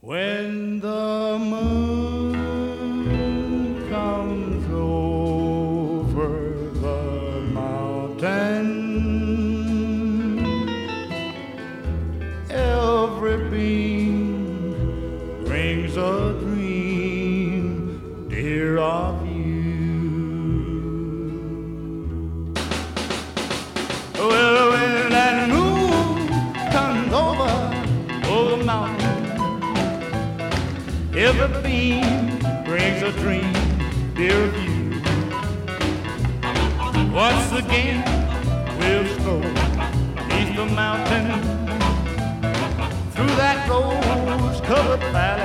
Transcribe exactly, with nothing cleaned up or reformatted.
When the moon comes over the mountain, every beam brings a dream, dear, of you. Well, when that moon comes over, over the mountain, every beam brings a dream, dear, of you. Once again, we'll stroll beneath the mountain, through that rose-covered valley.